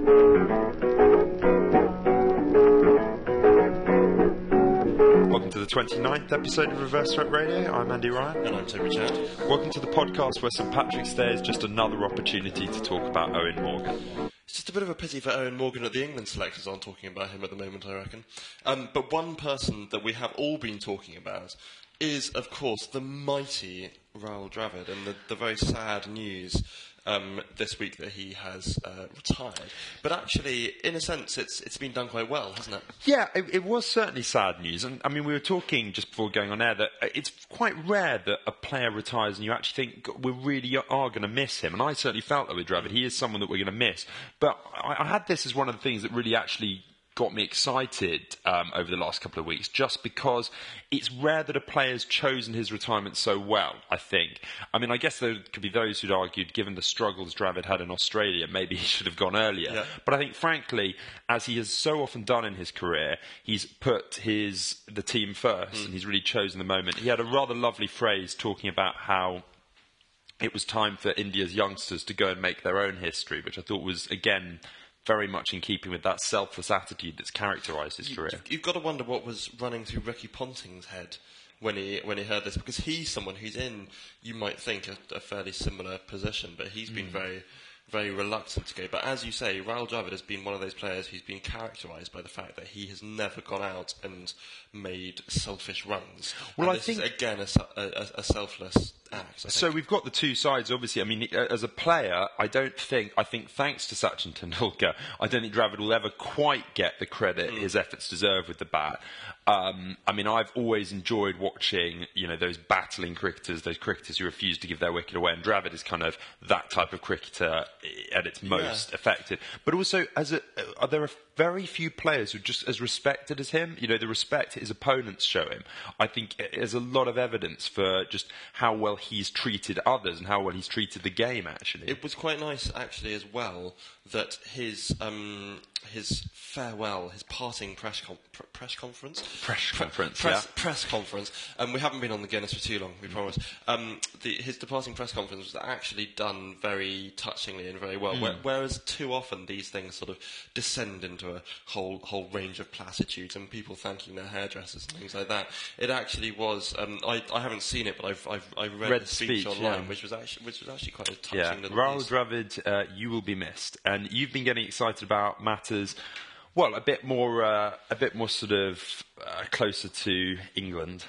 Welcome to the 29th episode of Reverse Swept Radio. I'm Andy Ryan. And I'm Toby Chad. Welcome to the podcast where St Patrick's Day is just another opportunity to talk about Eoin Morgan. It's just a bit of a pity for Eoin Morgan that the England selectors aren't talking about him at the moment, I reckon. But one person that we have all been talking about is, of course, the mighty Raoul Dravid, and the very sad news this week that he has retired. But actually, in a sense, it's been done quite well, hasn't it? Yeah, it was certainly sad news. And I mean, we were talking just before going on air that it's quite rare that a player retires and you actually think we really are going to miss him. And I certainly felt that with Dravid. He is someone that we're going to miss. But I had this as one of the things that really actually got me excited over the last couple of weeks, just because it's rare that a player's chosen his retirement so well, I think. I mean, I guess there could be those who'd argued, given the struggles Dravid had in Australia, maybe he should have gone earlier. Yeah. But I think, frankly, as he has so often done in his career, he's put the team first, and he's really chosen the moment. He had a rather lovely phrase talking about how it was time for India's youngsters to go and make their own history, which I thought was, again, very much in keeping with that selfless attitude that's characterised his career. You've got to wonder what was running through Ricky Ponting's head when he heard this, because he's someone who's in, you might think, a fairly similar position, but he's been very, very reluctant to go. But as you say, Raoul Dravid has been one of those players who's been characterised by the fact that he has never gone out and made selfish runs. Well, and I think, is, again, a selfless act. So we've got the two sides, obviously. I mean, as a player, I think thanks to Sachin Tendulkar, I don't think Dravid will ever quite get the credit his efforts deserve with the bat. I mean, I've always enjoyed watching, those battling cricketers, those cricketers who refuse to give their wicket away, and Dravid is kind of that type of cricketer at its most effective. But also, there are very few players who are just as respected as him. The respect his opponents show him. I think there's a lot of evidence for just how well he's treated others and how well he's treated the game, actually. It was quite nice, actually, as well, that his farewell, his parting press conference. We haven't been on the Guinness for too long, we promise. His departing press conference was actually done very touchingly and very well. Whereas too often these things sort of descend into a whole range of platitudes and people thanking their hairdressers and things like that. It actually was. I haven't seen it, but I've read the speech online, which was actually quite a touching little Raoul piece. Dravid, you will be missed, and you've been getting excited about matters. Well, a bit more sort of closer to England.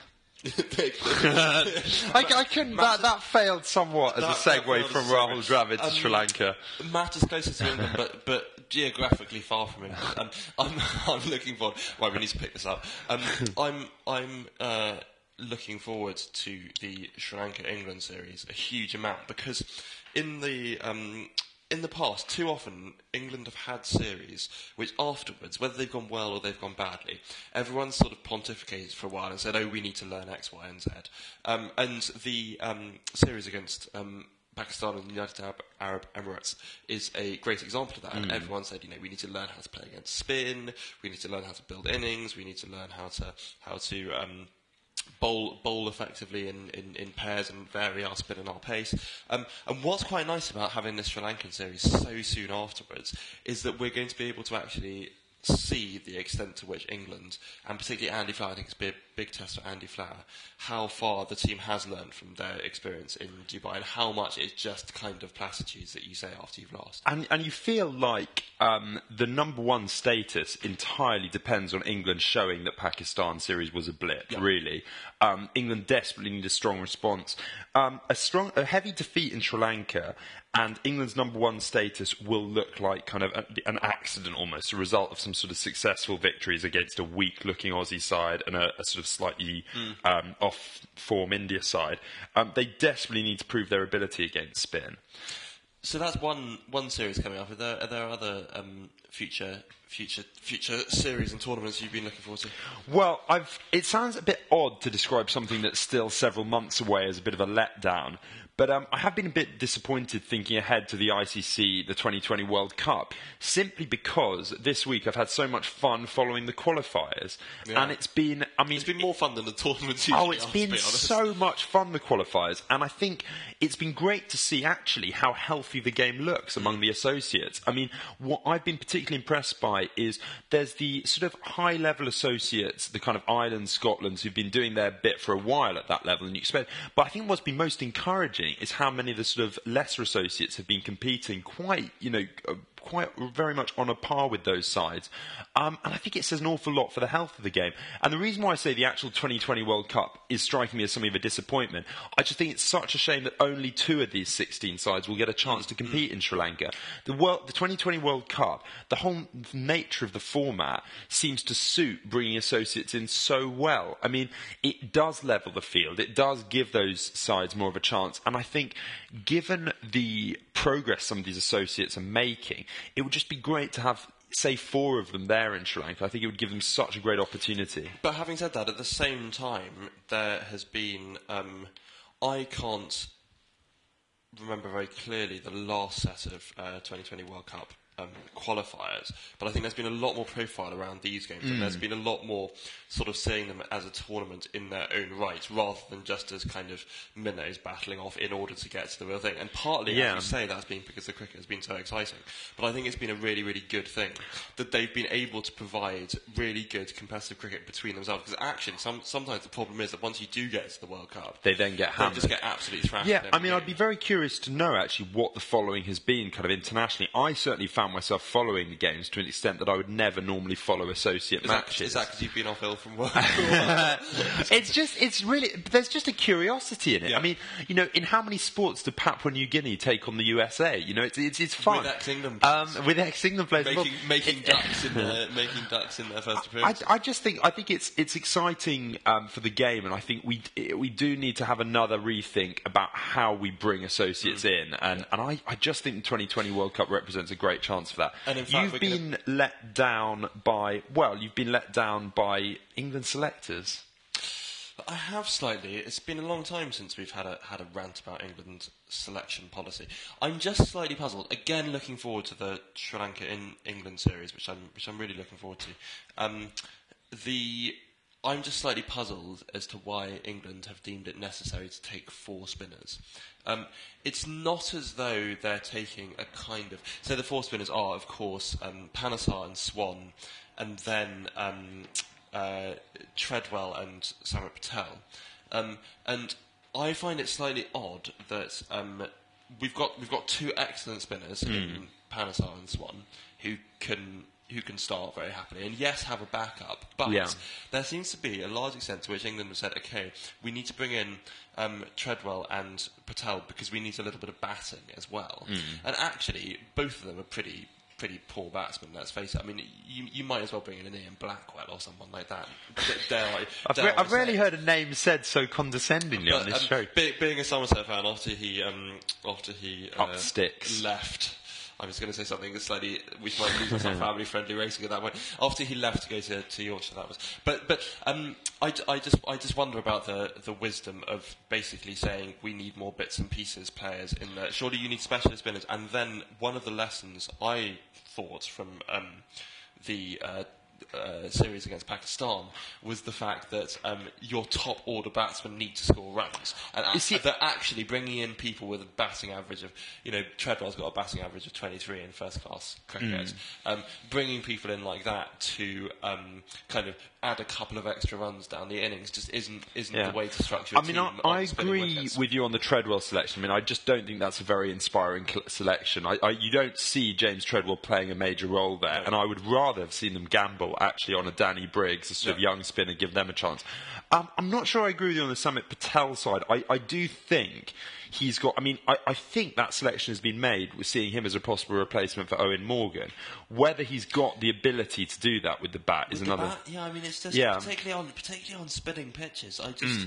I couldn't. That failed somewhat as a segue from Raoul Dravid to Sri Lanka. Matters closer to England, but geographically far from England. I'm looking forward. Right, we need to pick this up. I'm looking forward to the Sri Lanka-England series a huge amount, because in the past, too often, England have had series which afterwards, whether they've gone well or they've gone badly, everyone sort of pontificated for a while and said, we need to learn X, Y and Z. And the series against Pakistan and the United Arab Emirates is a great example of that. And everyone said, we need to learn how to play against spin, we need to learn how to build innings, we need to learn how to bowl effectively in pairs and vary our spin and our pace. And what's quite nice about having this Sri Lankan series so soon afterwards is that we're going to be able to actually see the extent to which England, and particularly Andy Flower, I think it's a big test for Andy Flower, how far the team has learned from their experience in Dubai and how much it's just kind of platitudes that you say after you've lost. And you feel like the number one status entirely depends on England showing that Pakistan series was a blip, really. England desperately need a strong response. A heavy defeat in Sri Lanka and England's number one status will look like kind of an accident almost, a result of some sort of successful victories against a weak-looking Aussie side and a sort of slightly off-form India side. They desperately need to prove their ability against spin. So that's one series coming up. Are there other future series and tournaments you've been looking forward to? Well, it sounds a bit odd to describe something that's still several months away as a bit of a letdown, But I have been a bit disappointed thinking ahead to the ICC, the 2020 World Cup, simply because this week I've had so much fun following the qualifiers. Yeah. And it's been, I mean... It's been more fun than the tournament. It's been so much fun, the qualifiers. And I think it's been great to see, actually, how healthy the game looks among the associates. I mean, what I've been particularly impressed by is there's the sort of high-level associates, the kind of Ireland, Scotland, who've been doing their bit for a while at that level, and you expect. But I think what's been most encouraging is how many of the sort of lesser associates have been competing quite very much on a par with those sides. And I think it says an awful lot for the health of the game. And the reason why I say the actual 2020 World Cup is striking me as something of a disappointment, I just think it's such a shame that only 2 of these 16 sides will get a chance to compete in Sri Lanka. The 2020 World Cup, the whole nature of the format seems to suit bringing associates in so well. I mean, it does level the field. It does give those sides more of a chance. And I think given the progress some of these associates are making, it would just be great to have, say, 4 of them there in Sri Lanka. I think it would give them such a great opportunity. But having said that, at the same time, there has been... I can't remember very clearly the last set of 2020 World Cup qualifiers, but I think there's been a lot more profile around these games, and there's been a lot more sort of seeing them as a tournament in their own right, rather than just as kind of minnows battling off in order to get to the real thing. And partly, as you say, that's been because the cricket has been so exciting. But I think it's been a really, really good thing that they've been able to provide really good competitive cricket between themselves. Because actually, sometimes the problem is that once you do get to the World Cup, they then get hammered. They just get absolutely thrashed. Yeah, I mean, I'd be very curious to know actually what the following has been kind of internationally. I certainly found myself following the games to an extent that I would never normally follow associate matches. Is that because you've been off ill from work? There's just a curiosity in it. Yeah. I mean, in how many sports did Papua New Guinea take on the USA? It's fun. With ex-England players. With ex-England players. Making ducks in their first appearance. I think it's exciting for the game, and I think we do need to have another rethink about how we bring associates in, and I just think the 2020 World Cup represents a great chance for that. And in fact, you've been let down by England selectors. I have slightly. It's been a long time since we've had a rant about England's selection policy. I'm just slightly puzzled. Again, looking forward to the Sri Lanka in England series, which I'm really looking forward to. I'm just slightly puzzled as to why England have deemed it necessary to take 4 spinners. It's not as though they're taking a kind of... So the 4 spinners are, of course, Panesar and Swan, and then Treadwell and Samrat Patel. And I find it slightly odd that we've got 2 excellent spinners in Panesar and Swan who can start very happily, and yes, have a backup, but there seems to be a large extent to which England have said, okay, we need to bring in Treadwell and Patel because we need a little bit of batting as well. And actually, both of them are pretty poor batsmen, let's face it. I mean, you might as well bring in an Ian Blackwell or someone like that. I've rarely heard a name said so condescendingly on this show. Being a Somerset fan, after he up sticks. left... I was going to say something slightly, which might lose us on family-friendly racing at that point. After he left to go to Yorkshire, that was. But I just wonder about the wisdom of basically saying we need more bits and pieces players in there. Surely you need specialist spinners. And then one of the lessons I thought from the series against Pakistan was the fact that your top order batsmen need to score runs, and that actually bringing in people with a batting average of, Treadwell's got a batting average of 23 in first class cricket, bringing people in like that to kind of add a couple of extra runs down the innings just isn't the way to structure a team. I agree with you on the Treadwell selection. I mean, I just don't think that's a very inspiring selection. You don't see James Treadwell playing a major role there, and I would rather have seen them gamble actually on a Danny Briggs, a sort of young spinner, give them a chance. I'm not sure I agree with you on the Samrat Patel side. I do think he's got... I mean, I think that selection has been made with seeing him as a possible replacement for Owen Morgan. Whether he's got the ability to do that with the bat is another... I mean, it's just particularly on spinning pitches. I just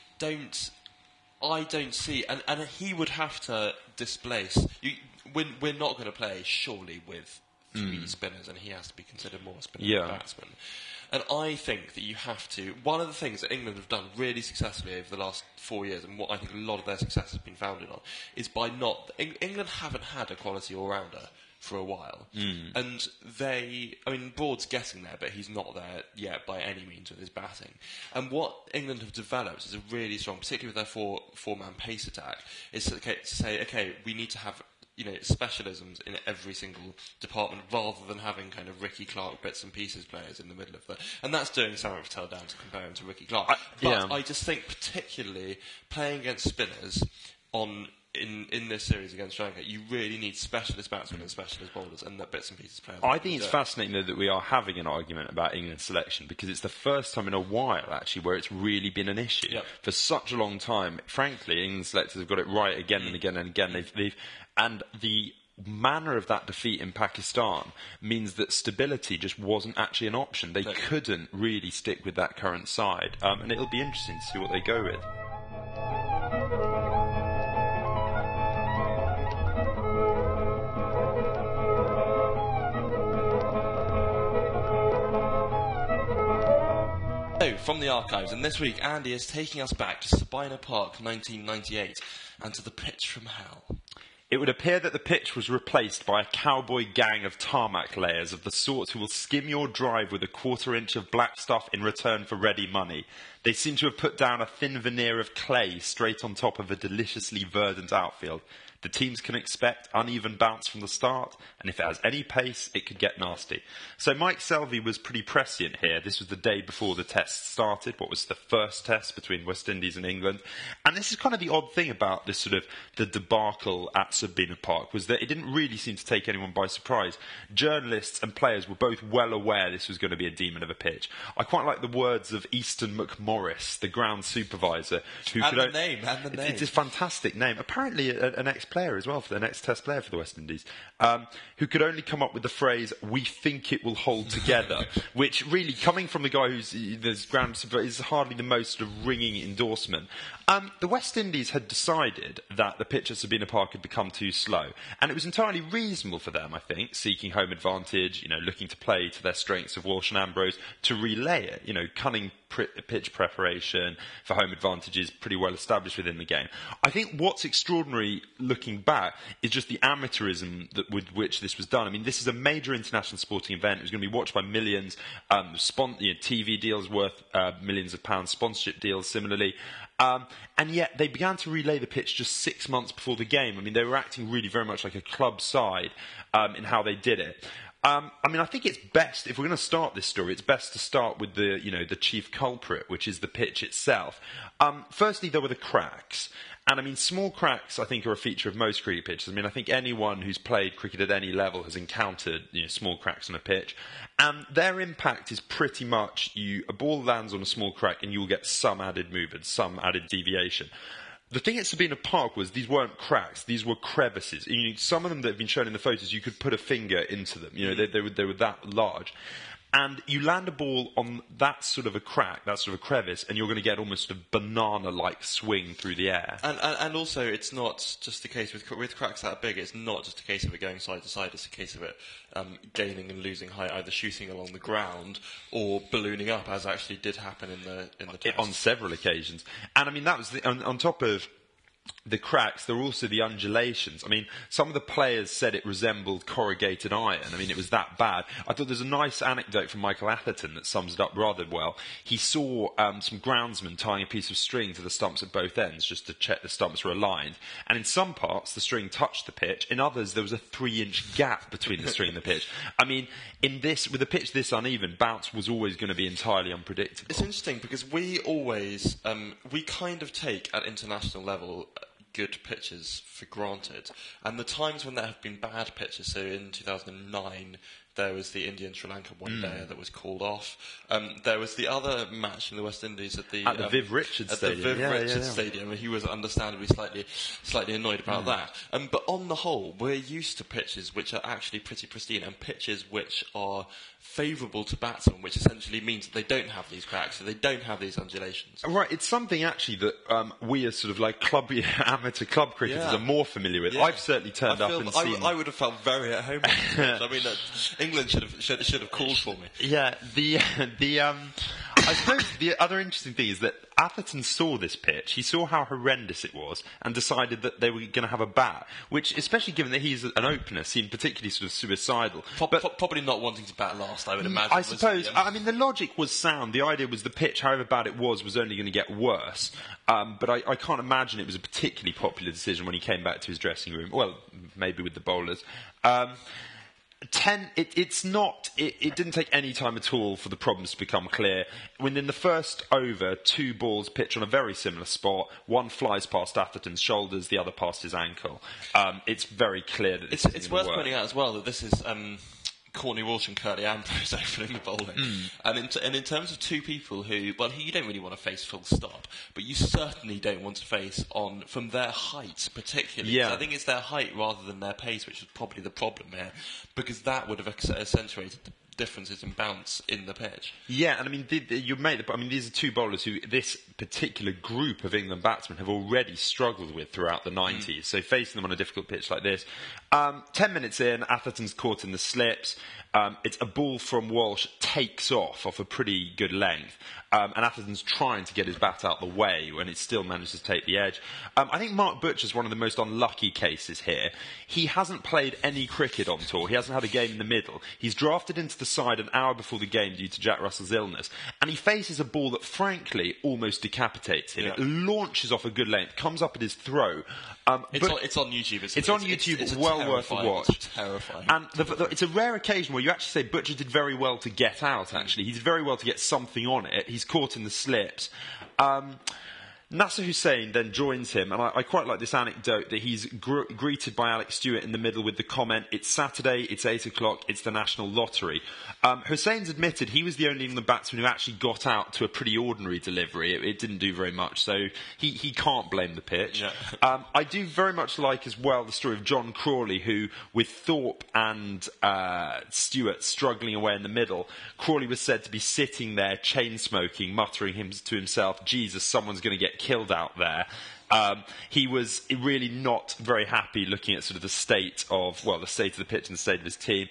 don't see... And he would have to displace... We're not going to play, surely, with three spinners, and he has to be considered more a spinner Yeah. than a batsman. And I think that you have to. One of the things that England have done really successfully over the last 4 years, and what I think a lot of their success has been founded on, is by not. England haven't had a quality all-rounder for a while. And Broad's getting there, but he's not there yet by any means with his batting. And what England have developed is a really strong, particularly with their four-man pace attack, is to say, okay, we need to have specialisms in every single department rather than having kind of Ricky Clark bits and pieces players in the middle of that. And that's doing Sam Patel down to compare him to Ricky Clark. I just think particularly playing against spinners in this series against Sri Lanka, you really need specialist batsmen and specialist bowlers and the bits and pieces players. I think it's fascinating, though, that we are having an argument about England's selection, because it's the first time in a while, actually, where it's really been an issue. Yep. For such a long time, frankly, England's selectors have got it right again and again and again. And the manner of that defeat in Pakistan means that stability just wasn't actually an option. They couldn't really stick with that current side. And it'll be interesting to see what they go with. So, from the archives, and this week Andy is taking us back to Sabina Park 1998 and to the pitch from hell. It would appear that the pitch was replaced by a cowboy gang of tarmac layers of the sort who will skim your drive with a quarter-inch of black stuff in return for ready money. They seem to have put down a thin veneer of clay straight on top of a deliciously verdant outfield. The teams can expect uneven bounce from the start, and if it has any pace, it could get nasty. So Mike Selvey was pretty prescient here. This was the day before the test started, what was the first test between West Indies and England. And this is kind of the odd thing about this sort of the debacle at Sabina Park, was that it didn't really seem to take anyone by surprise. Journalists and players were both well aware this was going to be a demon of a pitch. I quite like the words of Easton McMorris, the ground supervisor. And the name. It's a fantastic name. Apparently an ex-player as well, for the next test player for the West Indies, who could only come up with the phrase, "We think it will hold together," which really, coming from the guy who's the ground supervisor, is hardly the most sort of ringing endorsement. The West Indies had decided that the pitch at Sabina Park had become too slow, and it was entirely reasonable for them, I think, seeking home advantage, looking to play to their strengths of Walsh and Ambrose, to relay it, cunning pitch preparation for home advantage is pretty well established within the game. I think what's extraordinary looking back is just the amateurism with which this was done. I mean, this is a major international sporting event. It was going to be watched by millions. TV deals worth millions of pounds, sponsorship deals similarly. And yet they began to relay the pitch just 6 months before the game. I mean, they were acting really very much like a club side in how they did it. I think it's best, if we're going to start this story, it's best to start with the chief culprit, which is the pitch itself. Firstly, there were the cracks. And small cracks, I think, are a feature of most cricket pitches. I think anyone who's played cricket at any level has encountered, small cracks on a pitch. And their impact is pretty much, a ball lands on a small crack and you'll get some added movement, some added deviation. The thing at Sabina Park was these weren't cracks, these were crevices. Some of them that have been shown in the photos, you could put a finger into them. They were that large. And you land a ball on that sort of a crack, that sort of a crevice, and you're going to get almost a banana-like swing through the air. And also, it's not just the case with cracks that big. It's not just a case of it going side to side. It's a case of it gaining and losing height, either shooting along the ground or ballooning up, as actually did happen in the test. On several occasions. And that was on top of the cracks, there were also the undulations. Some of the players said it resembled corrugated iron. It was that bad. I thought there's a nice anecdote from Michael Atherton that sums it up rather well. He saw some groundsmen tying a piece of string to the stumps at both ends just to check the stumps were aligned. And in some parts, the string touched the pitch. In others, there was a 3-inch gap between the string and the pitch. With a pitch this uneven, bounce was always going to be entirely unpredictable. It's interesting because we always, we kind of take at international level good pitches for granted, and the times when there have been bad pitches, so in 2009 There was the India-Sri Lanka one-day that was called off. There was the other match in the West Indies at the Viv Richards Stadium. Stadium, and he was understandably slightly annoyed about that. But on the whole, we're used to pitches which are actually pretty pristine, and pitches which are favourable to batsmen, which essentially means that they don't have these cracks, so they don't have these undulations. Right, it's something actually that we as sort of like amateur club cricketers are more familiar with. Yeah. I've certainly turned up and seen... I would have felt very at home. I mean, England should have called for me. Yeah, I suppose the other interesting thing is that Atherton saw this pitch, he saw how horrendous it was, and decided that they were going to have a bat, which, especially given that he's an opener, seemed particularly sort of suicidal. Probably not wanting to bat last, I would imagine. I suppose. I mean, the logic was sound. The idea was the pitch, however bad it was only going to get worse. But I can't imagine it was a particularly popular decision when he came back to his dressing room. Well, maybe with the bowlers. It didn't take any time at all for the problems to become clear. Within the first over, 2 balls pitch on a very similar spot. One flies past Atherton's shoulders, the other past his ankle. It's very clear that it's worth pointing out as well that this is Courtney Walsh and Curtly Ambrose opening the bowling. And in terms of 2 people who you don't really want to face full stop, but you certainly don't want to face from their height particularly. Yeah. I think it's their height rather than their pace, which is probably the problem here, because that would have accentuated the differences in bounce in the pitch. Yeah, and I mean, these are 2 bowlers who this particular group of England batsmen have already struggled with throughout the 90s. So facing them on a difficult pitch like this. 10 minutes in, Atherton's caught in the slips. It's a ball from Walsh, takes off a pretty good length. And Atherton's trying to get his bat out the way when it still manages to take the edge. I think Mark Butcher's one of the most unlucky cases here. He hasn't played any cricket on tour. He hasn't had a game in the middle. He's drafted into the side an hour before the game due to Jack Russell's illness. And he faces a ball that, frankly, almost decapitates him. Yeah. It launches off a good length, comes up at his throw. It's on YouTube. It's on YouTube. It's well worth a watch. It's terrifying. And it's a rare occasion where you actually say Butcher did very well to get out, actually. He did very well to get something on it. He's caught in the slips. Nasser Hussain then joins him, and I quite like this anecdote that he's greeted by Alex Stewart in the middle with the comment, "It's Saturday, it's 8 o'clock, it's the National Lottery." Hussain's admitted he was the only England batsman who actually got out to a pretty ordinary delivery. It didn't do very much, so he can't blame the pitch. Yeah. I do very much like as well the story of John Crawley, who, with Thorpe and Stewart struggling away in the middle, Crawley was said to be sitting there chain-smoking, muttering to himself, "Jesus, someone's going to get killed out there." He was really not very happy looking at sort of the state of the pitch and the state of his team.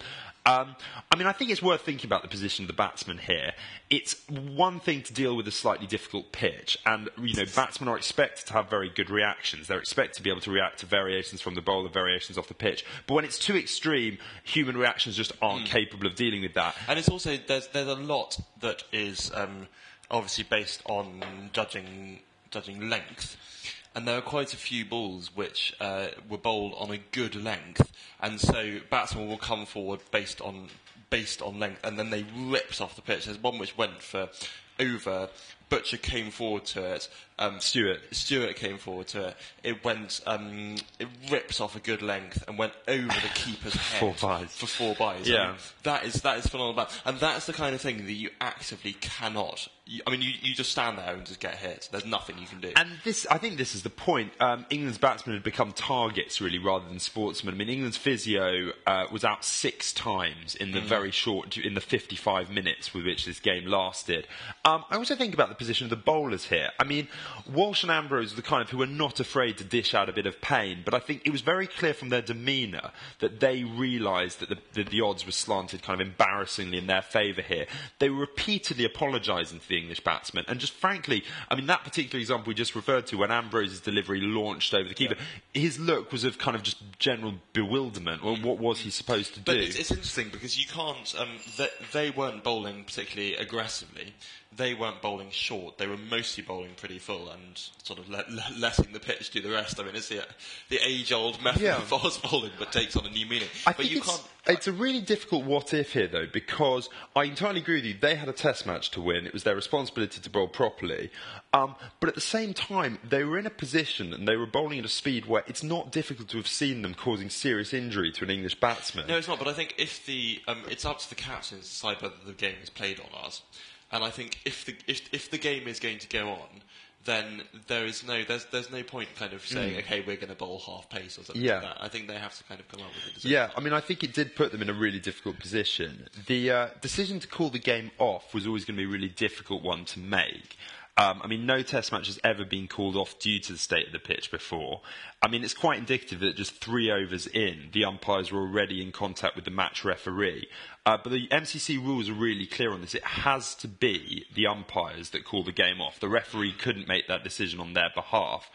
I think it's worth thinking about the position of the batsman here. It's one thing to deal with a slightly difficult pitch, and batsmen are expected to have very good reactions. They're expected to be able to react to variations from the bowler, variations off the pitch. But when it's too extreme, human reactions just aren't capable of dealing with that. And it's also there's a lot that is obviously based on judging length. And there are quite a few balls which were bowled on a good length, and so batsmen will come forward based on length, and then they rips off the pitch. There's one which went for over. Butcher came forward to it. Stewart came forward to it. It went. It rips off a good length and went over the keeper's head for 4 byes. Yeah, that is phenomenal. And that's the kind of thing that you actively cannot. You just stand there and just get hit. There's nothing you can do. And I think this is the point. England's batsmen had become targets really rather than sportsmen. England's physio was out 6 times in the in the 55 minutes with which this game lasted. I also think about the position of the bowlers here. Walsh and Ambrose are the kind of who are not afraid to dish out a bit of pain, but I think it was very clear from their demeanour that they realised that the odds were slanted kind of embarrassingly in their favour here. They were repeatedly apologising to the English batsmen, and just frankly, that particular example we just referred to, when Ambrose's delivery launched over the keeper, his look was of kind of just general bewilderment. Well, what was he supposed to do? But it's interesting because you can't. They weren't bowling particularly aggressively. They weren't bowling short, they were mostly bowling pretty full and sort of letting the pitch do the rest. I mean, it's the age-old method of fast bowling, but takes on a new meaning. It's a really difficult what-if here, though, because I entirely agree with you. They had a test match to win. It was their responsibility to bowl properly. But at the same time, they were in a position and they were bowling at a speed where it's not difficult to have seen them causing serious injury to an English batsman. No, it's not. But I think if it's up to the captains to decide whether the game is played or not. And I think if the game is going to go on, then there's no point kind of saying, okay, we're going to bowl half pace or something like that. I think they have to kind of come up with a decision. Yeah, I mean, I think it did put them in a really difficult position. The decision to call the game off was always going to be a really difficult one to make. I mean, no test match has ever been called off due to the state of the pitch before. I mean, it's quite indicative that just 3 overs in, the umpires were already in contact with the match referee. But the MCC rules are really clear on this. It has to be the umpires that call the game off. The referee couldn't make that decision on their behalf.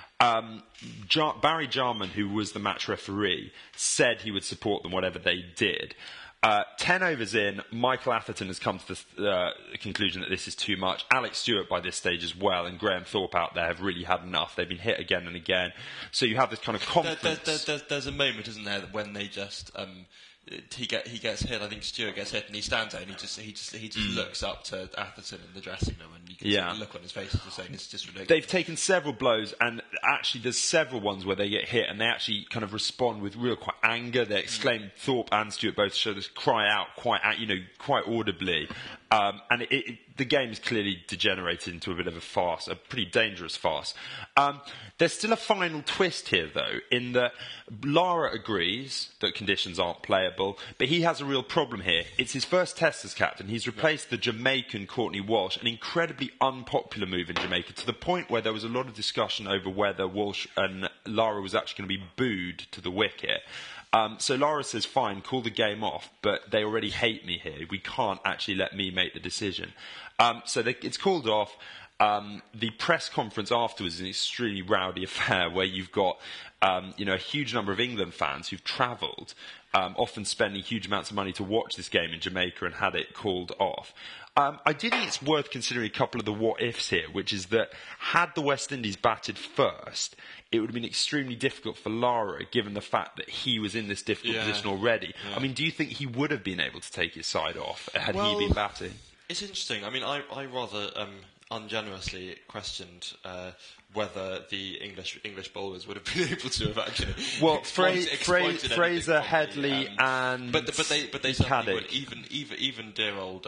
Barry Jarman, who was the match referee, said he would support them whatever they did. 10 overs in, Michael Atherton has come to the conclusion that this is too much. Alex Stewart by this stage as well, and Graham Thorpe out there have really had enough. They've been hit again and again. So you have this kind of confidence. There's a moment, isn't there, when they just he gets hit. I think Stewart gets hit, and he stands there and he just looks up to Atherton in the dressing room, and you can see the look on his face, just saying it's just ridiculous. They've taken several blows, and actually there's several ones where they get hit, and they actually kind of respond with real quite anger. They exclaim. Thorpe and Stewart both show this cry out quite audibly, and the game is clearly degenerated into a bit of a farce, a pretty dangerous farce. There's still a final twist here, though, in that Lara agrees that conditions aren't playable, but he has a real problem here. It's his first test as captain. He's replaced the Jamaican Courtney Walsh, an incredibly unpopular move in Jamaica, to the point where there was a lot of discussion over whether Walsh and Lara was actually going to be booed to the wicket. So Lara says, fine, call the game off, but they already hate me here. We can't actually let me make the decision. It's called off. The press conference afterwards is an extremely rowdy affair where you've got a huge number of England fans who've travelled, often spending huge amounts of money to watch this game in Jamaica and had it called off. I do think it's worth considering a couple of the what-ifs here, which is that had the West Indies batted first, it would have been extremely difficult for Lara, given the fact that he was in this difficult position already. Yeah. I mean, do you think he would have been able to take his side off had he been batting? It's interesting. I mean, I rather ungenerously questioned whether the English bowlers would have been able to have actually. Well, Fraser, Headley, and but they certainly would. Even dear old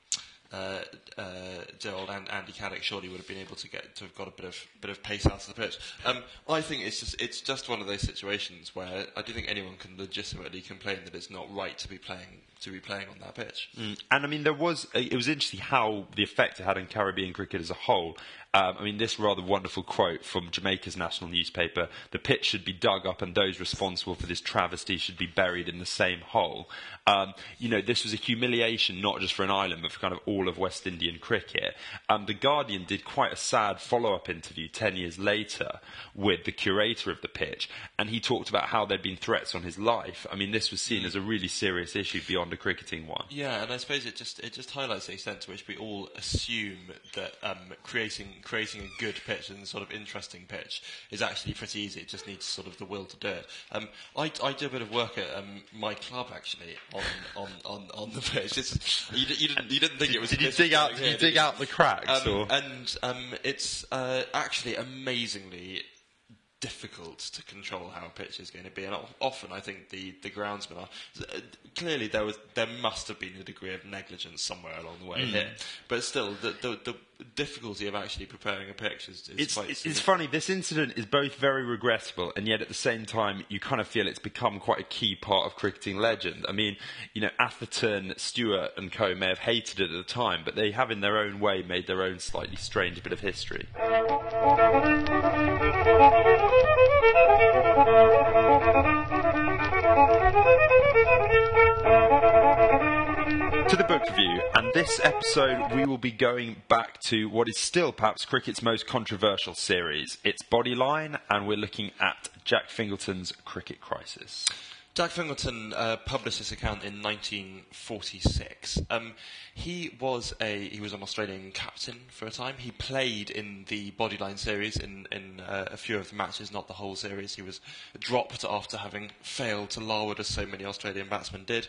Andy Caddick surely would have been able to have got a bit of pace out of the pitch. I think it's just one of those situations where I don't think anyone can legitimately complain that it's not right to be playing on that pitch. And I mean, it was interesting how the effect it had on Caribbean cricket as a whole. I mean, this rather wonderful quote from Jamaica's national newspaper: "The pitch should be dug up, and those responsible for this travesty should be buried in the same hole." This was a humiliation not just for an island, but for kind of all of West Indian cricket. The Guardian did quite a sad follow-up interview 10 years later with the curator of the pitch, and he talked about how there'd been threats on his life. I mean, this was seen as a really serious issue beyond a cricketing one. Yeah, and I suppose it just highlights the extent to which we all assume that creating a good pitch and sort of interesting pitch is actually pretty easy. It just needs sort of the will to do it. I did a bit of work at my club actually on the pitch. You didn't think it was. Did you dig out the cracks? It's actually amazingly difficult to control how a pitch is going to be, and often I think the groundsmen are clearly there must have been a degree of negligence somewhere along the way here, but still the difficulty of actually preparing a pitch is quite. It's funny. This incident is both very regrettable, and yet at the same time you kind of feel it's become quite a key part of cricketing legend. I mean, Atherton, Stewart, and co may have hated it at the time, but they have in their own way made their own slightly strange bit of history. To the book review, and this episode we will be going back to what is still perhaps cricket's most controversial series. It's Bodyline, and we're looking at Jack Fingleton's Cricket Crisis. Jack Fingleton published this account in 1946. He was an Australian captain for a time. He played in the Bodyline series in a few of the matches, not the whole series. He was dropped after having failed to Larwood, as so many Australian batsmen did.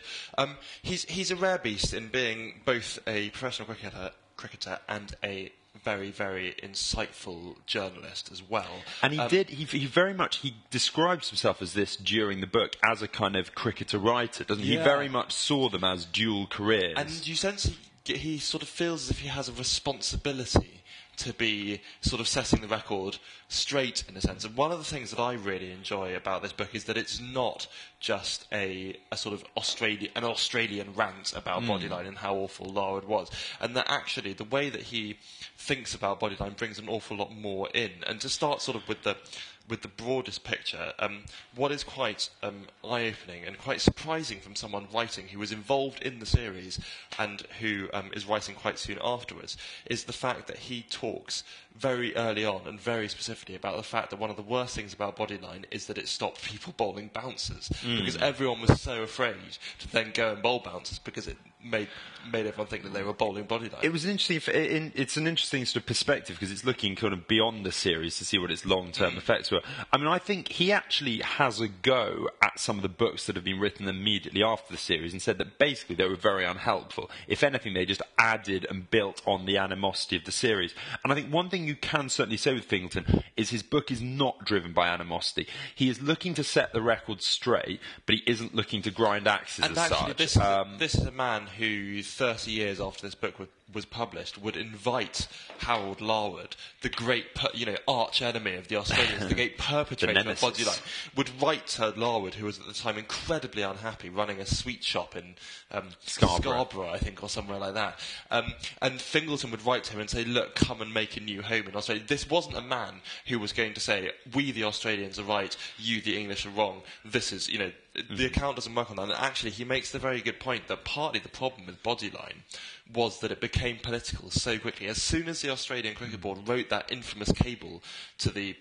He's a rare beast in being both a professional cricketer and a very, very insightful journalist as well. And he very much, he describes himself as this during the book as a kind of cricketer writer, doesn't he? Yeah. He very much saw them as dual careers. And you sense he sort of feels as if he has a responsibility to be sort of setting the record straight, in a sense. And one of the things that I really enjoy about this book is that it's not just a sort of an Australian rant about Bodyline and how awful Larwood was, and that actually the way that he thinks about Bodyline brings an awful lot more in. And to start sort of with the broadest picture, what is quite eye-opening and quite surprising from someone writing who was involved in the series and who is writing quite soon afterwards is the fact that he talks very early on and very specifically about the fact that one of the worst things about Bodyline is that it stopped people bowling bouncers because everyone was so afraid to then go and bowl bouncers because it made everyone think that they were bowling Bodyline. It was an interesting. It's an interesting sort of perspective because it's looking kind of beyond the series to see what its long-term effects were. I mean, I think he actually has a go at some of the books that have been written immediately after the series and said that basically they were very unhelpful. If anything, they just added and built on the animosity of the series. And I think one thing you can certainly say with Fingleton is his book is not driven by animosity. He is looking to set the record straight, but he isn't looking to grind axes and as actually, such. This is a man who, 30 years after this book was published, would invite Harold Larwood, the great, arch enemy of the Australians, the great perpetrator of Bodyline, would write to Larwood, who was at the time incredibly unhappy, running a sweet shop in Scarborough, I think, or somewhere like that. And Fingleton would write to him and say, look, come and make a new home in Australia. This wasn't a man who was going to say, we the Australians are right, you the English are wrong. This is, the account doesn't work on that. And actually, he makes the very good point that partly the problem with Bodyline was that it became political so quickly. As soon as the Australian Cricket Board wrote that infamous cable to the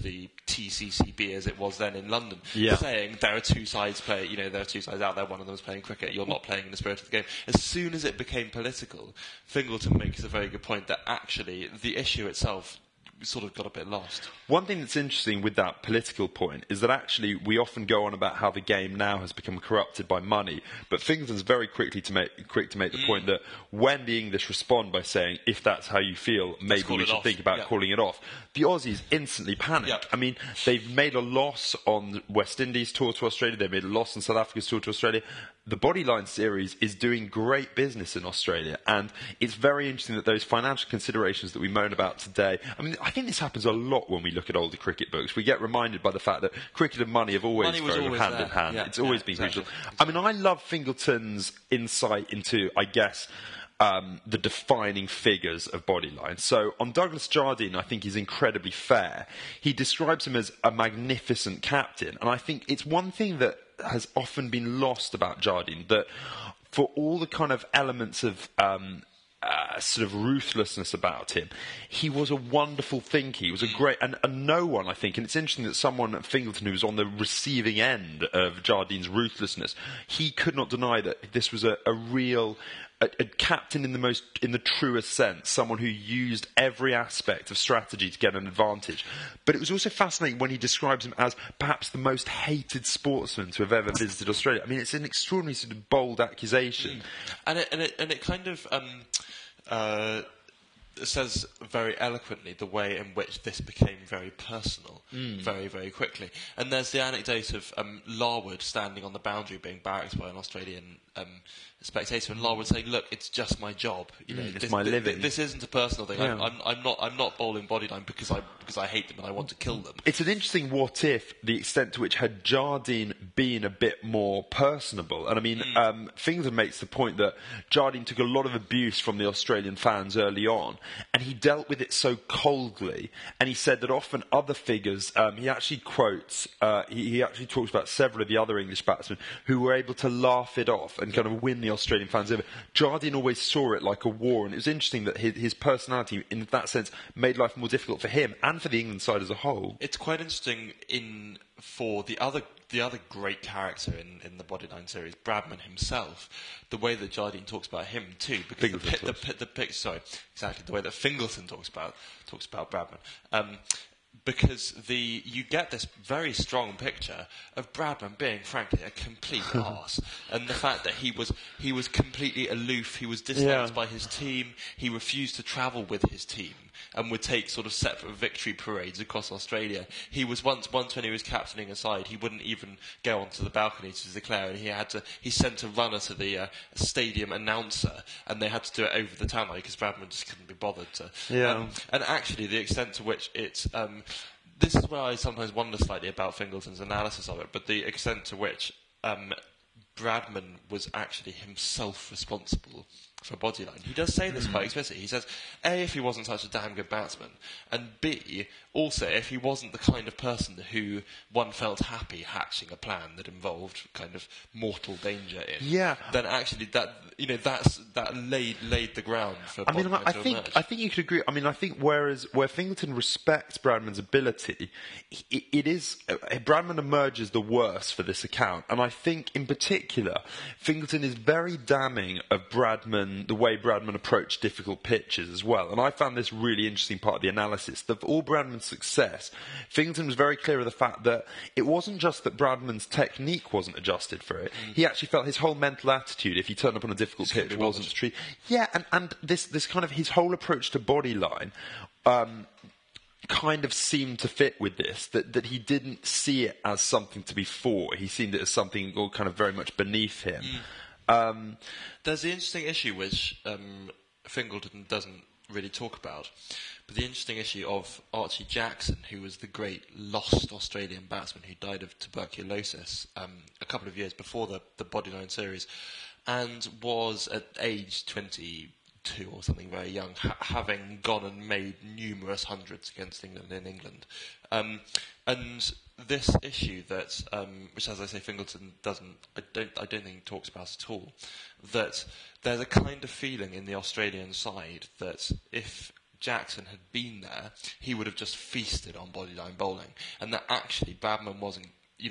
TCCB, as it was then in London, saying there are two sides there are two sides out there, one of them is playing cricket, you're not playing in the spirit of the game. As soon as it became political, Fingleton makes a very good point that actually the issue itself sort of got a bit lost. One thing that's interesting with that political point is that actually we often go on about how the game now has become corrupted by money, but Fingleton's very quick to make the point that when the English respond by saying, if that's how you feel, maybe we should think about calling it off, the Aussies instantly panic. I mean, they've made a loss on West Indies tour to Australia, they made a loss on South Africa's tour to Australia. The Bodyline series is doing great business in Australia, and it's very interesting that those financial considerations that we moan about today, I mean, I think this happens a lot when we look at older cricket books. We get reminded by the fact that cricket and money have always gone hand in hand. It's always been crucial. I mean, I love Fingleton's insight into, I guess, the defining figures of Bodyline. So on Douglas Jardine, I think he's incredibly fair. He describes him as a magnificent captain, and I think it's one thing that has often been lost about Jardine, that for all the kind of elements of sort of ruthlessness about him, he was a wonderful thinker. He was a great, and no one, I think, and it's interesting that someone at Fingleton who was on the receiving end of Jardine's ruthlessness, he could not deny that this was a real a captain in the truest sense, someone who used every aspect of strategy to get an advantage. But it was also fascinating when he describes him as perhaps the most hated sportsman to have ever visited Australia. I mean, it's an extraordinarily sort of bold accusation, and it kind of says very eloquently the way in which this became very personal very, very quickly. And there's the anecdote of Larwood standing on the boundary being barracked by an Australian spectator, and Larwood saying, "Look, it's just my job. It's my living. This isn't a personal thing. Yeah. I'm not bowling Bodyline because I hate them and I want to kill them." It's an interesting what if, the extent to which had Jardine been a bit more personable. And I mean, Fingleton makes the point that Jardine took a lot of abuse from the Australian fans early on, and he dealt with it so coldly. And he said that often other figures, he actually quotes, he actually talks about several of the other English batsmen who were able to laugh it off and kind of win the Australian fans over. Jardine always saw it like a war, and it was interesting that his personality, in that sense, made life more difficult for him and for the England side as a whole. It's quite interesting for the other the other great character in the Bodyline series, Bradman himself, the way that Jardine talks about him too, because the way that Fingleton talks about Bradman. Because you get this very strong picture of Bradman being, frankly, a complete arse, and the fact that he was completely aloof, he was disliked by his team, he refused to travel with his team, and would take sort of separate victory parades across Australia. He was once when he was captaining a side, he wouldn't even go onto the balcony to declare, and he sent a runner to the stadium announcer, and they had to do it over the tannoy because Bradman just couldn't be bothered to. Yeah. And actually, the extent to which it's this is where I sometimes wonder slightly about Fingleton's analysis of it, but the extent to which Bradman was actually himself responsible for Bodyline. He does say this quite explicitly. He says, A, if he wasn't such a damn good batsman, and B, also, if he wasn't the kind of person who one felt happy hatching a plan that involved kind of mortal danger in, then actually that laid the ground for Bodyline to emerge. I think you could agree. I mean, I think where Fingleton respects Bradman's ability, Bradman emerges the worst for this account, and I think in particular, Fingleton is very damning of Bradman, the way Bradman approached difficult pitches as well. And I found this really interesting part of the analysis. Of all Bradman's success, Fingleton was very clear of the fact that it wasn't just that Bradman's technique wasn't adjusted for it. He actually felt his whole mental attitude, if he turned up on a difficult pitch, wasn't to treat. Yeah, and this kind of his whole approach to Bodyline kind of seemed to fit with this, that he didn't see it as something to be for. He seen it as something all kind of very much beneath him. There's the interesting issue which Fingleton doesn't really talk about, but the interesting issue of Archie Jackson, who was the great lost Australian batsman who died of tuberculosis a couple of years before the Bodyline series, and was at age 22 or something, very young, having gone and made numerous hundreds against England in England. And this issue that, which as I say, Fingleton I don't think talks about at all, that there's a kind of feeling in the Australian side that if Jackson had been there, he would have just feasted on Bodyline bowling, and that actually Bradman wasn't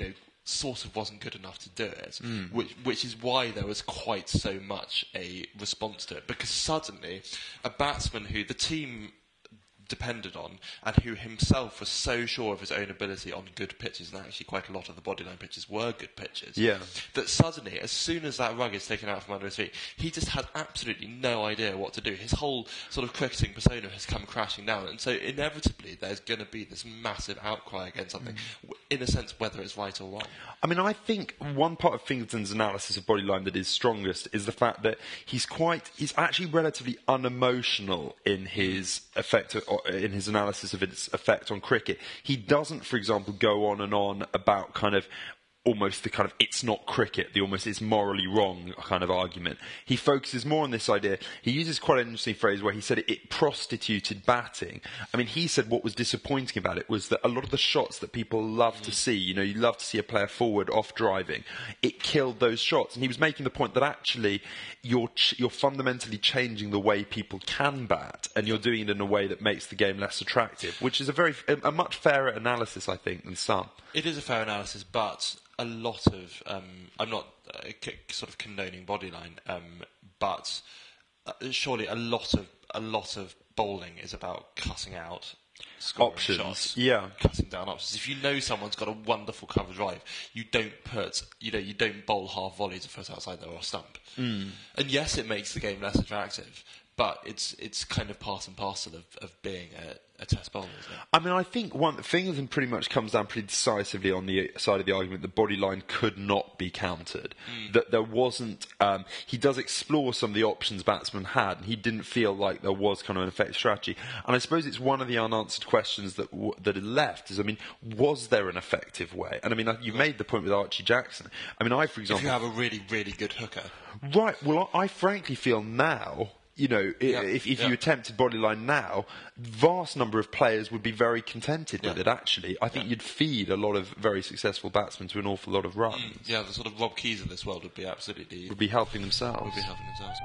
good enough to do it, which is why there was quite so much a response to it, because suddenly a batsman who the team depended on, and who himself was so sure of his own ability on good pitches, and actually quite a lot of the Bodyline pitches were good pitches, that suddenly, as soon as that rug is taken out from under his feet, he just had absolutely no idea what to do. His whole sort of cricketing persona has come crashing down, and so inevitably there's going to be this massive outcry against something, in a sense, whether it's right or wrong. I mean, I think one part of Fingleton's analysis of Bodyline that is strongest is the fact that he's actually relatively unemotional in his in his analysis of its effect on cricket. He doesn't, for example, go on and on about kind of almost the kind of it's not cricket, the almost it's morally wrong kind of argument. He focuses more on this idea. He uses quite an interesting phrase where he said it prostituted batting. I mean, he said what was disappointing about it was that a lot of the shots that people love to see, you love to see a player forward off driving, it killed those shots. And he was making the point that actually you're fundamentally changing the way people can bat, and you're doing it in a way that makes the game less attractive, which is a much fairer analysis, I think, than some. It is a fair analysis, but a lot of I'm not sort of condoning Bodyline, but surely a lot of bowling is about cutting out options, shots, cutting down options. If you know someone's got a wonderful cover drive, you don't bowl half volleys a foot outside their off stump. And yes, it makes the game less attractive, but it's kind of part and parcel of being a test bowler, isn't it? I mean, I think Fingleton pretty much comes down pretty decisively on the side of the argument that Bodyline could not be countered. That there wasn't. He does explore some of the options batsmen had, and he didn't feel like there was kind of an effective strategy. And I suppose it's one of the unanswered questions that are left. Is, I mean, was there an effective way? And I mean, you've made the point with Archie Jackson. I mean, for example, if you have a really, really good hooker, right? Well, I frankly feel now. If you attempted Bodyline now, vast number of players would be very contented with it, actually. I think you'd feed a lot of very successful batsmen to an awful lot of runs. Yeah, the sort of Rob Keys of this world would be absolutely... Would be helping themselves. Would be helping themselves.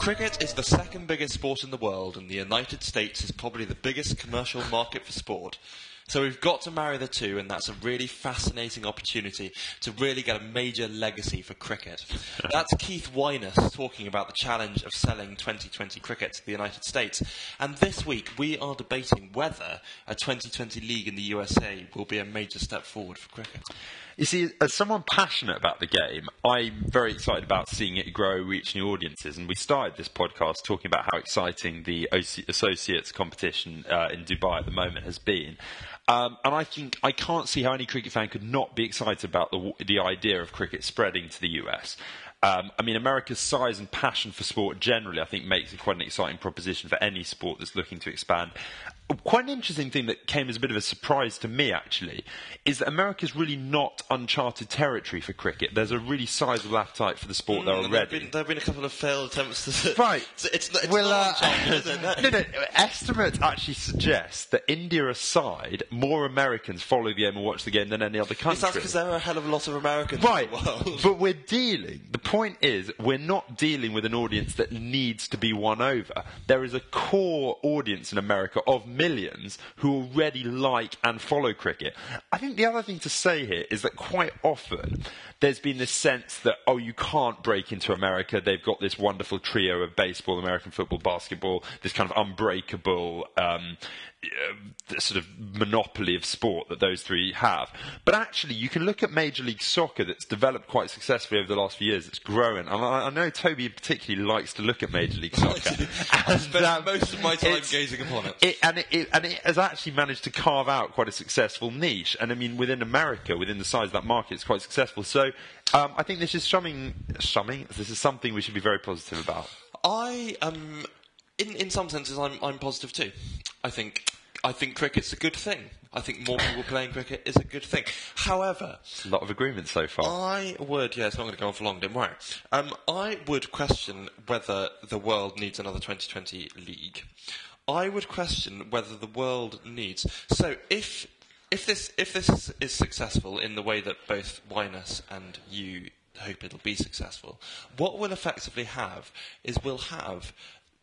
Cricket is the second biggest sport in the world, and the United States is probably the biggest commercial market for sport. So we've got to marry the two, and that's a really fascinating opportunity to really get a major legacy for cricket. That's Keith Wyness talking about the challenge of selling 2020 cricket to the United States. And this week we are debating whether a 2020 league in the USA will be a major step forward for cricket. You see, as someone passionate about the game, I'm very excited about seeing it grow, reach new audiences. And we started this podcast talking about how exciting the Associates competition in Dubai at the moment has been. And I think I can't see how any cricket fan could not be excited about the idea of cricket spreading to the US. I mean, America's size and passion for sport generally, I think, makes it quite an exciting proposition for any sport that's looking to expand. Quite an interesting thing that came as a bit of a surprise to me, actually, is that America's really not uncharted territory for cricket. There's a really sizable appetite for the sport there already. There have been a couple of failed attempts to... Right. It's not uncharted, is it? No. Estimates actually suggest that, India aside, more Americans follow the game and watch the game than any other country. That's because there are a hell of a lot of Americans right. in the world. But the point is, we're not dealing with an audience that needs to be won over. There is a core audience in America of millions who already like and follow cricket. I think the other thing to say here is that quite often there's been this sense that, oh, you can't break into America. They've got this wonderful trio of baseball, American football, basketball, this kind of unbreakable sort of monopoly of sport that those three have. But actually, you can look at Major League Soccer that's developed quite successfully over the last few years. It's growing. And I know Toby particularly likes to look at Major League Soccer. I spend most of my time gazing upon it. And it has actually managed to carve out quite a successful niche. And I mean, within America, within the size of that market, it's quite successful. So I think this is this is something we should be very positive about. In some senses, I'm positive too. I think cricket's a good thing. I think more people playing cricket is a good thing. However, a lot of agreement so far. it's not going to go on for long, don't worry. I would question whether the world needs another 2020 league. I would question whether the world needs. So if this is successful in the way that both Wyness and you hope it'll be successful, what we'll effectively have is we'll have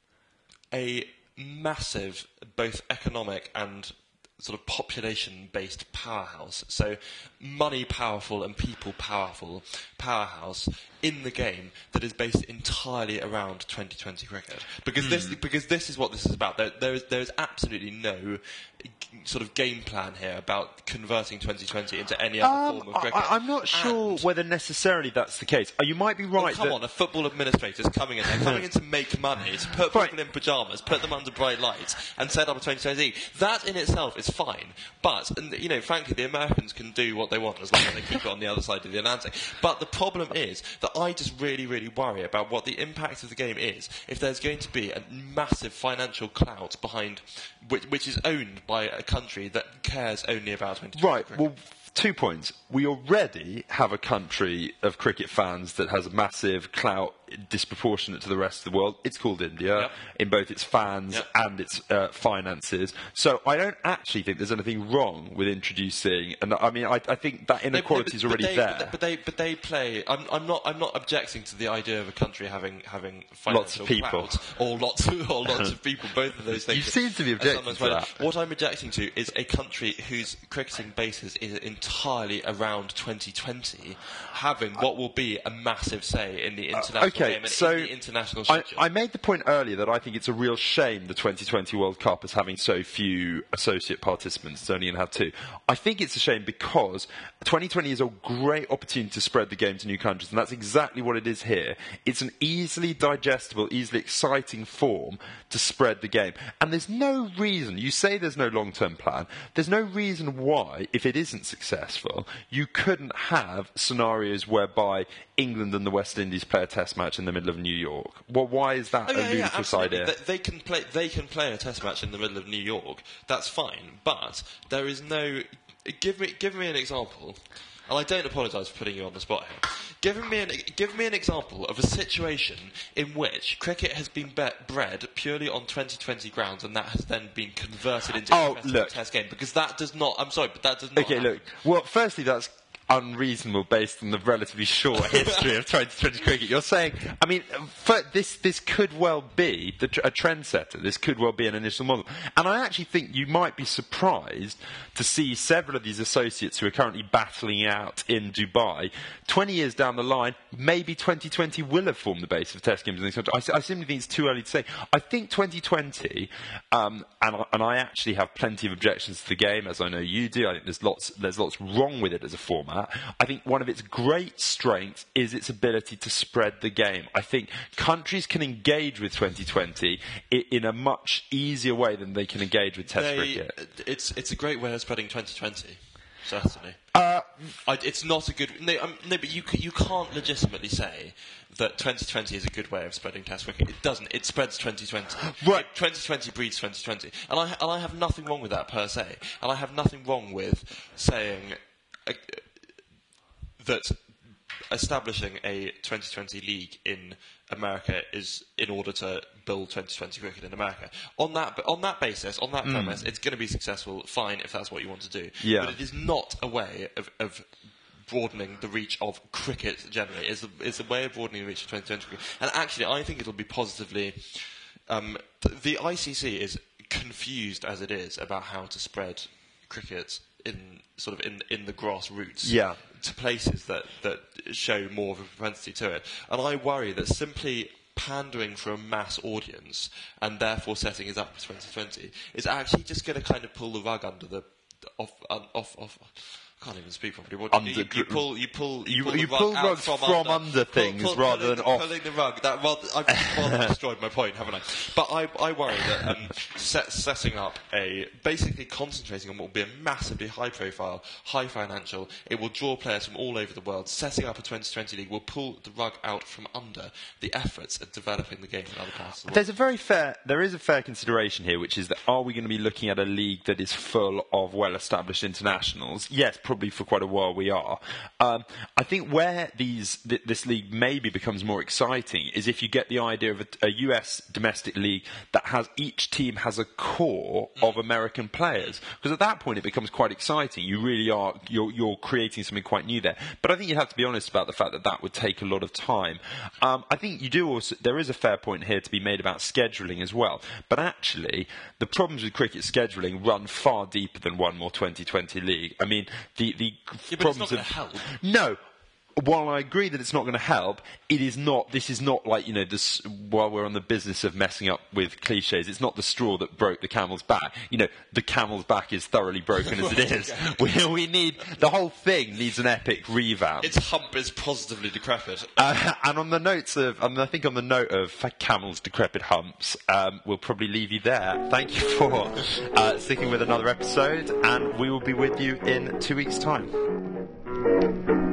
a massive, both economic and sort of population-based powerhouse. So money powerful and people powerful powerhouse in the game that is based entirely around 2020 cricket. Because this is what this is about. There is absolutely no sort of game plan here about converting 2020 into any other form of cricket. I'm not sure whether necessarily that's the case. You might be right. Come on, a football administrator's coming in. They're coming in to make money, to put people in pyjamas, put them under bright lights, and set up a 2020 league. That in itself is fine. But, frankly, the Americans can do what they want as long as they keep it on the other side of the Atlantic. But the problem is that I just really, really worry about what the impact of the game is if there's going to be a massive financial clout behind, which is owned by a country that cares only about 2020 Right, cricket. well, 2 points. We already have a country of cricket fans that has a massive clout disproportionate to the rest of the world. It's called India, in both its fans and its finances. So I don't actually think there's anything wrong with introducing, and I mean, I think that inequality is already there. But they play. I'm not objecting to the idea of a country having financial Lots of people. clout, or lots of people. Both of those things. You seem to be objecting to that. What I'm objecting to is a country whose cricketing basis is entirely around 2020 having what will be a massive say in the international game and in the international schedule. I made the point earlier that I think it's a real shame the 2020 World Cup is having so few associate participants. It's only going to have 2. I think it's a shame because 2020 is a great opportunity to spread the game to new countries, and that's exactly what it is here. It's an easily digestible, easily exciting form to spread the game. And there's no reason, you say there's no long-term plan, there's no reason why, if it isn't successful, you couldn't have scenarios whereby England and the West Indies play a test match in the middle of New York. Well, why is that a ludicrous idea? They can play a test match in the middle of New York. That's fine, but there is no. Give me an example. And I don't apologise for putting you on the spot here. Give me an example of a situation in which cricket has been bred purely on 2020 grounds, and that has then been converted into a test game. Because that does not. I'm sorry, but that does not. Okay, look. Well, firstly, that's unreasonable based on the relatively short history of 2020 cricket. You're saying, I mean, this could well be a trendsetter. This could well be an initial model. And I actually think you might be surprised to see several of these associates who are currently battling out in Dubai, 20 years down the line, maybe 2020 will have formed the base of Test games in this country. I simply think it's too early to say. I think 2020, and I actually have plenty of objections to the game, as I know you do. I think there's lots wrong with it as a format. I think one of its great strengths is its ability to spread the game. I think countries can engage with 2020 in a much easier way than they can engage with Test cricket. It's a great way of spreading 2020, certainly. It's not a good... No, but you can't legitimately say that 2020 is a good way of spreading Test cricket. It doesn't. It spreads 2020. Right. 2020 breeds 2020. And I have nothing wrong with that per se. And I have nothing wrong with saying that establishing a 2020 league in America is in order to build 2020 cricket in America. On that basis, on that premise, it's going to be successful, fine, if that's what you want to do. Yeah. But it is not a way of broadening the reach of cricket generally. It's a way of broadening the reach of 2020 cricket. And actually, I think it'll be positively... the ICC is confused as it is about how to spread cricket in the grassroots to places that show more of a propensity to it. And I worry that simply pandering for a mass audience and therefore setting it up for 2020 is actually just going to kind of pull the rug under the off. I can't even speak properly. You pull rugs from under things rather than off. Pulling the rug. I've rather destroyed my point, haven't I? But I worry that setting up basically concentrating on what will be a massively high-profile, high-financial, it will draw players from all over the world. Setting up a 2020 league will pull the rug out from under the efforts at developing the game in other parts of the world. There is a fair consideration here, which is that are we going to be looking at a league that is full of well-established internationals? Yes, probably for quite a while we are. I think where this league maybe becomes more exciting is if you get the idea of a US domestic league that has each team has a core of American players, because at that point it becomes quite exciting. You really are you're creating something quite new there. But I think you'd have to be honest about the fact that would take a lot of time. I think there is a fair point here to be made about scheduling as well. But actually, the problems with cricket scheduling run far deeper than one more 2020 league. I mean, the but problems it's not going to help. No. While I agree that it's not going to help, this is not like, while we're on the business of messing up with cliches, it's not the straw that broke the camel's back. The camel's back is thoroughly broken as it is. We need, the whole thing needs an epic revamp. Its hump is positively decrepit. And on the note of camels' decrepit humps, we'll probably leave you there. Thank you for sticking with another episode, and we will be with you in 2 weeks' time.